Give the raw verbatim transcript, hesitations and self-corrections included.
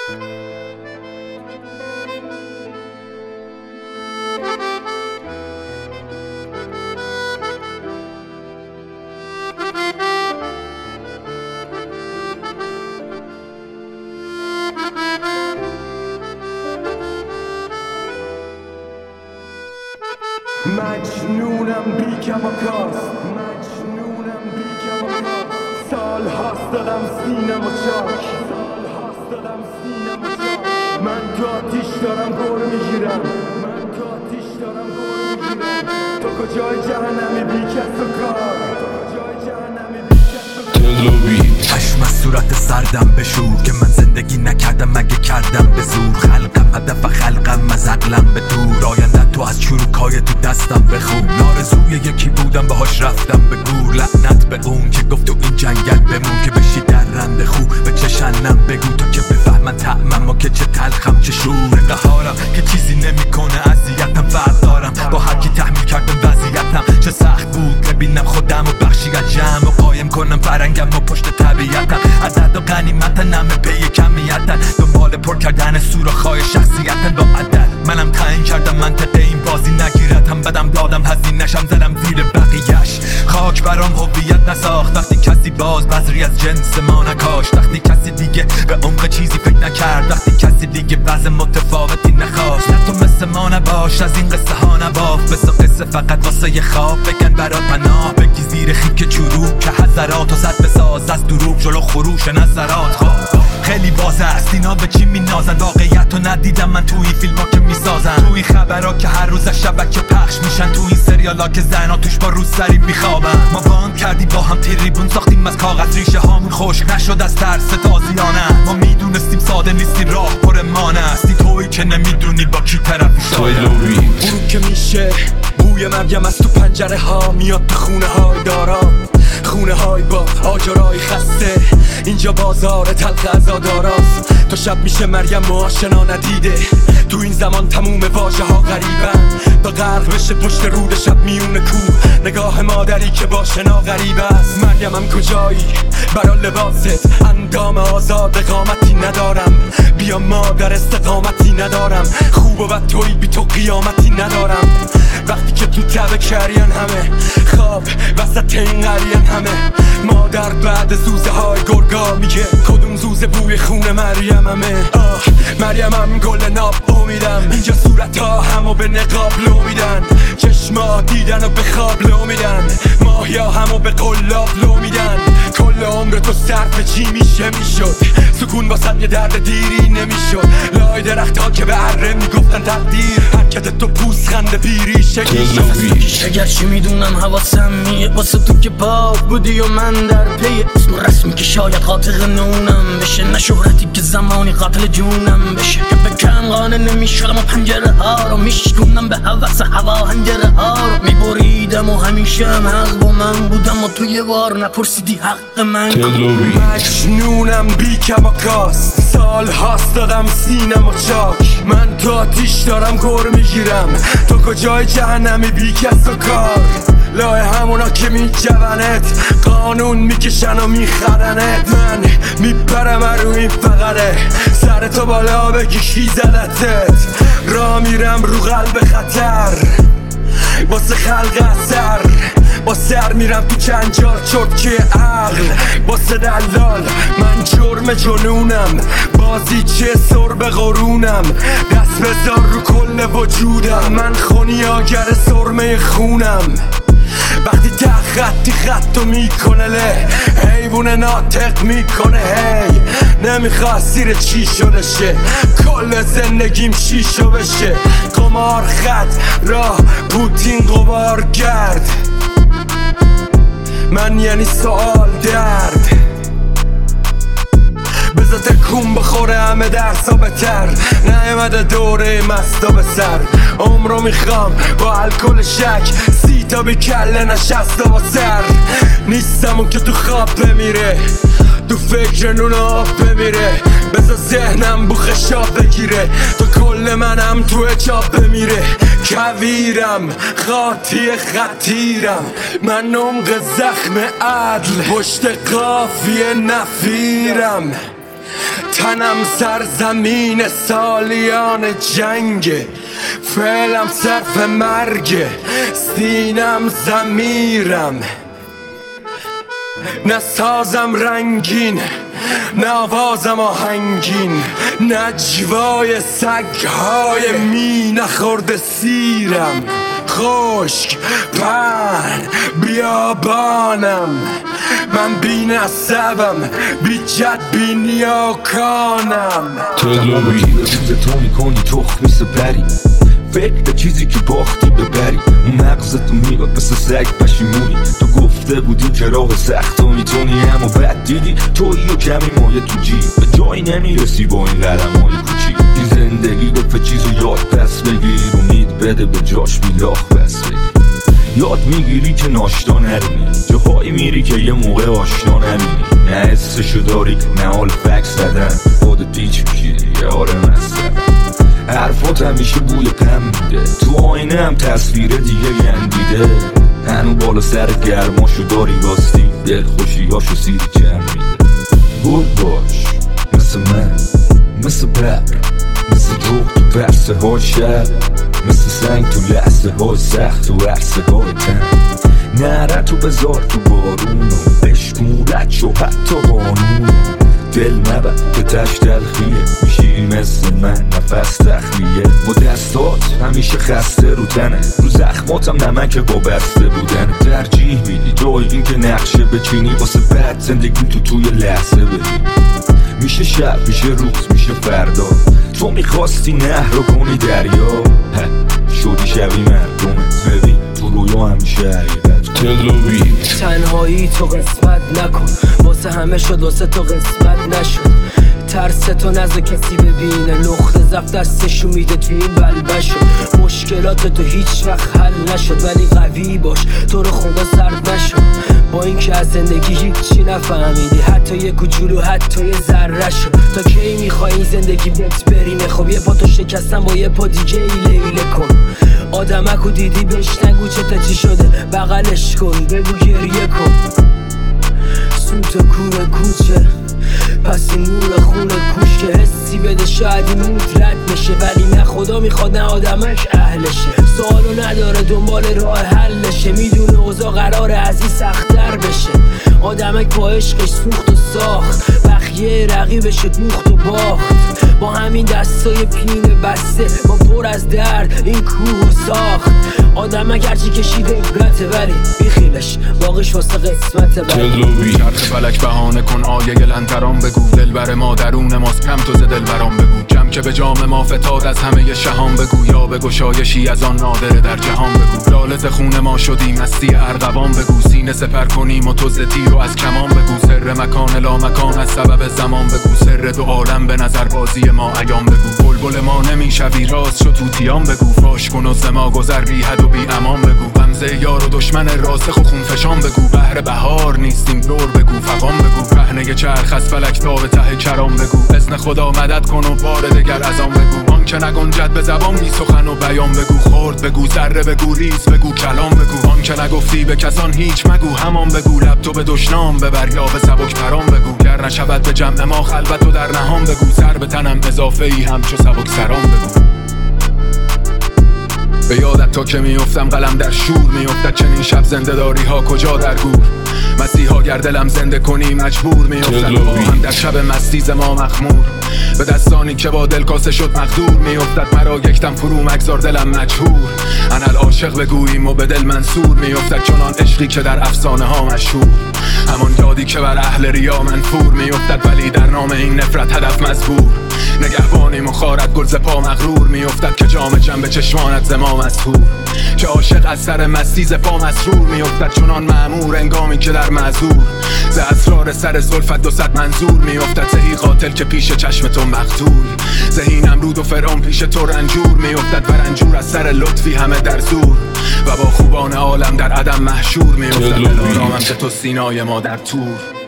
مجنونم بی کماکاست مجنونم بی کماکاست سال هاست دادم سینم و چاک سال هاست دادم سینم و چاک من تو آتیش دارم گور میگیرم من تو آتیش دارم گور میگیرم تو کجای جهنمی بی کس و کار تو کجای جهنمی بی کس و کار چشم از صورت سردم بشور که من زندگی نکردم مگه کردم به زور خلقم هدف خلقم از عقلم به دور آینده تو از چروکای تو دستم بخون نارزوی یکی بودم باهاش رفتم به گور لعنت به اون که گفت تو این جنگل بمون که بشی در رند خو به چشنم بگو تا که بفهمن طعمم و که چه تلخم چه شور قهارم که چیزی نمیکنه اذیتم فرق دارم با هر کی تحمیل کردم وضعیتم چه سخت بود ببینم خودم و بخشی از جمع و قایم کنم فرنگم و پشت طبیعتم عدد و غنیمتن همه پی کمیتن دنبال پر کردن سوراخ‌های شخصیتن با عدد منم تعیین کردم منطقه این بازی نگیرتم بدم دادم هزینه نشم زدم زیر بقیه‌اش خاک برام هویت نساخت وقتی کسی باز بذری از جنس ما نکاشت وقتی کسی دیگه به عمق چیزی فکر نکرد وقتی کسی دیگه وضع متفاوتی نخواست تو مثل ما نباش از این قصه ها نباف بسا قصه فقط واسه یه خواب بگن برات پناه بگی زیر خیک چروک که حضرات و زد بساز از دروغ جلو خروش نظرات خواب خیلی واضح است اینا به چی می نازن واقعیت رو ندیدم من تو این فیلم ها که می سازن تو این خبرها که هر روز شبکه پخش میشن تو این سریال ها که زن ها توش با روز سری میخوابن ما باند کردیم با هم تریبون ساختیم از کاغذ ریشه هامون خشک نشد از ترس تازیانه ما میدونستیم ساده نیستی راه پر مانه هستی تویی که نمیدونی با کی طرفی شده غروب که میشه بوی مریم از تو پنجره ها میاد تو خونه های دارم خونه های با آجرای خسته اینجا بازار تلخ عزاداراست تا شب میشه مریم و آشنا ندیده تو این زمان تموم واژه ها غریبن تا غرق بشه پشت رود شب میونه کوه نگاه مادری که با شنا غریب است مریمم کجایی برا لباست اندام آزاد قامتی ندارم بیا مادر استقامتی ندارم خوب و بد توی بی تو قیامتی ندارم وقتی که تو تبه کرین همه خواب وسط این قرین همه مادر بعد زوزه های گرگا میگه کدوم زوزه بوی خون مریم همه آه مریمم گل ناب امیدم اینجا صورت ها همو به نقاب لو میدن چشما دیدن و به خواب لو میدن ماهیا همو به قلاب لو میدن کل عمر تو صرف چی میشه میشد سکون واسد یه درد دیری نمیشد لای درخت ها که به عره میگفتن تقدیر حرکت تو پوست خنده پیری شکلی شد اگر چی میدونم حواسم میه واسه تو که پاک بودی و من در پی اسم رسمی که شاید قاطق نونم بشه نه شهرتی که زمانی قاتل جونم بشه که به کم قانه نمیشدم و پنجره ها رو میشکونم به حوث هوا هنجره ها رو میبریدم و همیشه هم حق با من بودم و تو یه بار نپرسیدی حق من مجنونم بی کماکاست سال هاست دادم سینم و چاک من تو آتیش دارم گور میگیرم تو کجای جهنمی بی کس و کار لای همونا که میجونت قانون میکشن و میخرنت من میپرم رو این فقره سر تو بالا بگی کی زدتت را میرم رو قلب خطر واسه خلق اثر با سر میرم تو جنجال چرتکه عقل واسه دلال من جرم جنونم بازی چه سر به قرونم دست بذار رو کل وجودم من خونیاگر سرمه خونم وقتی ته خطی خطو میکنه له حیوون ناطق میکنه هی نمیخواد سیر چی شده شه کل زندگیم شیشو بشه قمار خط راه پوتین قبار گرد من یعنی سوال درد بذار تکون بخوره همه درسا بتر نیومده دوره مستا به سر عمرو میخوام با الکل شک سی تا بی کله نشسته با سر نیستم اون که تو خواب بمیره تو فکر نون آب بمیره بذار ذهنم بو خشاب بگیره تو کل منم تو چاپ بمیره کویرم خاطی خطیرم من نمق زخم عدل پشت قافیه نفیرم تنم سرزمین سالیان جنگ، فعلم صرف مرگ، سینم زمیرم، نه سازم رنگین، نه آوازم آهنگین، نجوای سگهای می نخورده سیرم، خشک پهن بیابانم، من بی نسبم، بی جد بی نیاکانم. تلوی چیز تو میکنی تخمی سپری، فکر به چیزی که باختی ببری، اون مغزتو میگاد مثل سگ پشیمونی. تو گفته بودی که راه سخت تو میتونی، اما بعد دیدی تویی و کمی مایه تو جیب، به جایی نمیرسی با این قدم های کوچیک. این زندگی گفت چیزو یاد پس بگیر، امید بده به جاش میلاخ بس بگیر. یاد میگیری که ناشتا نرونی، جاهایی میری که یه موقع آشنا نمینی، نه حسشو داری نه حال فکس زدن، خودت پیچ میشیدی یه آره مستن. حرفات همیشه بوی پم میده، تو آینه هم تصویر دیگه گندیده، هنو بالا سر گرماشو داری واستی، دل خوشیاشو سیری کم میده. بود باش مثل من، مثل ببر، مثل جوق تو پرسه های شب، مثل سنگ تو لحظه های سخت و عرصه های تن. نره تو بذار تو بارونو، بشکولت شو حتی بانونو، دل نبر که تش تلخیه، میشی مثل من نفس تخلیه. با دستات همیشه خسته رو تنه، رو زخماتم نمک وابسته بودن. ترجیح میدی جای این که نقشه بچینی، واسه بعد زندگی تو توی لحظه ببینی. میشه شب میشه روز میشه فردا، تو میخواستی نهر رو کنی دریا، شدی شبی مردمت. ببین تو رویا همیشه حقیقت. تلوی تنهایی تو قسمت نکن، واسه همه شد واسه تو قسمت نشد. ترس تو نذار کسی ببینه، نقطه ضعف دستشو میده تو این بلبشو. مشکلات تو هیچ وقت حل نشد، ولی قوی باش تو رو خدا سرد نشد. با این که از زندگی هیچی نفهمیدی، حتی یه کوچولو حتی یه ذره شد. تا کی میخوای این زندگی بهت برینه؟ خب یه پا تو شکستن با یه پا دیگه ای لیله کن. آدمکو دیدی بهش نگو چته چی شده، بغلش کن بگو گریه کن. سوت کوره کوچه پس این نور خونه کوش، که حسی بده شاید این موت رد بشه، ولی نه خدا میخواد نه آدمش اهلشه. سوالو نداره دنبال راه حلشه، میدونه اوضاع قراره از این سخت‌تر بشه. آدمک با عشقش سوخت و ساخت، بخیه رقیبش دوخت و باخت. با همین دستای پینه بسته ما پر از درد این کوه ساخت. آدمک هرچی کشیده عبرته، ولی بیخیلش باقیش واسه قسمته. تلوی چرخ فلک بهانه کن آیه لنترام بگو، دلبر ما درون ماست کم تو ز دلبرام بگو. جمع که به جام ما فتاد از همه شهام بگو، یا به گشایشی از آن نادره در جهان بگو. لالت خون ما شدیم مستی ارغوان بگو، سینه سپر کنیم و تو ز تیر و از کمان بگو. سر مکان لا مکان از سبب زمان بگو، سر دو عالم به نظر بازی ما ایام بگو. بلبل ما نمیشوی راست شو توتیان بگو، فاش کن و ز ما گذر بی حد و بی امان بگو. غمزه یار و دشمن راسخ و خونفشان بگو، بهر بهار نیستیم دور بگو فغان بگو. رهنه چرخ از فلک تا به ته کرام بگو، اذن خدا مدد کن و بار دگر از آن بگو. آن که نگنجد به زبان بی سخن و بیان بگو، خورد بگو ذره بگو ریز بگو کلام بگو. آن که نگفتی به کسان هیچ مگو همان بگو، لب تو به دشنام ببر یا به سبک پرام بگو. گر نشود به جمع ما خلوت و در نهان بگو، سر به تنم اضافه ای همچو سبک سرام بگو. به یادت تا که میافتم قلم در شور میافتد، چنین شب زنده داری ها کجا در گور. مسیحا گر دلم زنده کنی مجبور میافتد، با هم در شب مستی ما مخمور. به دستانی که با دل کاسه شد مقدور میافتد، مرا یکدم فرو مگذار دلم مجهور. انال عاشق بگوییم و به دل منصور میافتد، چنان عشقی که در افسانه ها مشهور. همان یادی که بر اهل ریا منفور میافتد، ولی در نام این نفرت هدف مزبور. نگهبانی مخارت گل ز پا مغرور میافتد، که جام جنب چشمانت ز ما مسحور. که عاشق از سر مستی ز پا مسرور میافتد، چنان مأمور انگامی که در معذور. ز اسرار سر زلفت دو صد منظور میافتد، زهی قاتل که پیش چشم تو مقتول. زهی نمرود و فرعون پیش تو رنجور میافتد، و رنجور از سر لطفی همه در زور. و با خوبان عالم در عدم محشور میافتد، دلارامم که تو سینای ما در تور.